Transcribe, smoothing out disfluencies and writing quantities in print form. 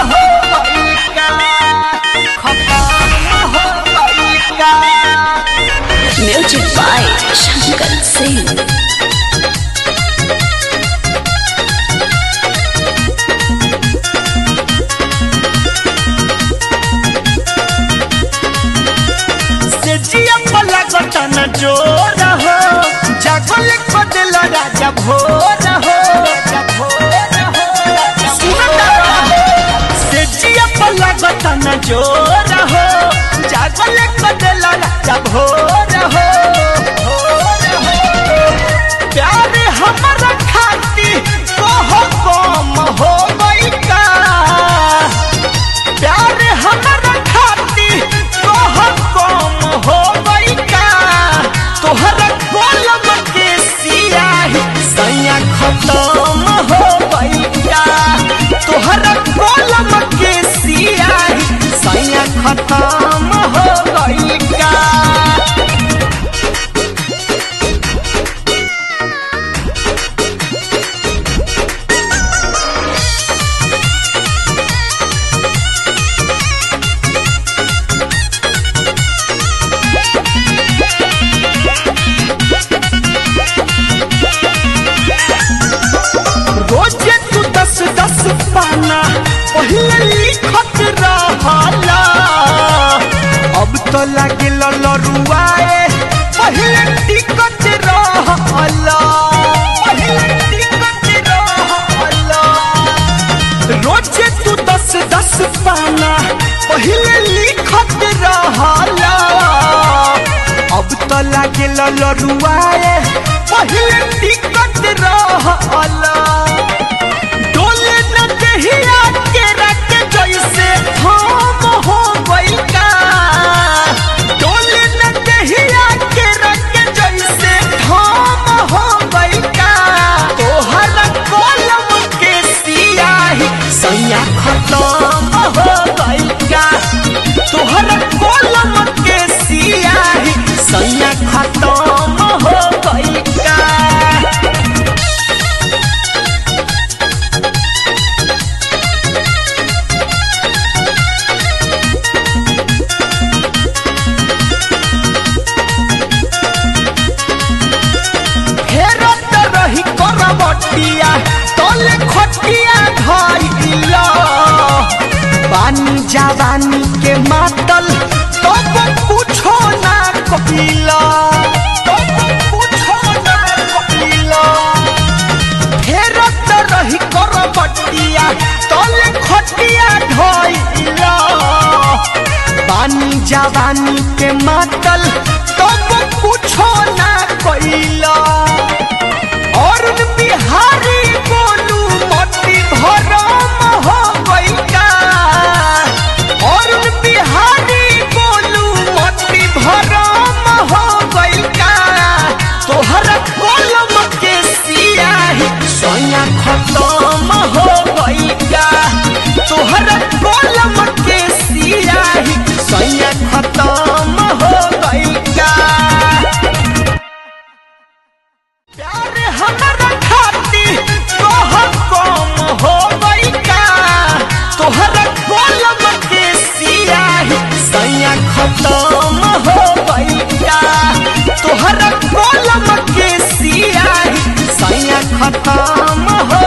Music by Shankar Singh. न जोर हो जागल बदल राजा भोर हो से जिया पलगत न जोर हो जागल बदल राजा भोर हो प्यार हमारा खाती कहो कम हो गई का प्यार हमारा खाती कहो कम हो गई का तोहरा कलम के सियाही सैया खत्म हो गई का तोहरा कलम के सियाही सैया खत्म हो गई का पाना पहले लिखत रहला अब तो लगे लरुआए पहले टिकट रहला रोजे तू 10 पाना पहले लिखत रहला अब तो लगे लरुआए पहले टिकट रहला के रख जैसे हम हो गई का डोले न दहिया के रख जैसे हम हो गई का तोहरा कलम के सियाही सैया खत्म हो गई का तोहरा कलम के सियाही सैया खत्म हो गई का बटिया तोले खटिया धइला पानी जवानी के मातल तब कुछो ना कइला फेरत रही कर बटिया तोले खटिया धइला पानी जवानी के मातल तब कुछो ना कइला और बिहारी बोलू मोती भरम हो गई का और बिहारी बोलू मोती भरम हो गई का तोहरा कलम के सियाही सैया खत्म हो गई का तोहरा कलम के सियाही सैया खत्म हो गई का प्यार हमारा खाती कहो कम हो गई का तोहरा कलम के सियाही सैया खत्म हो गई का तोहरा कलम के सियाही सैया खत्म हो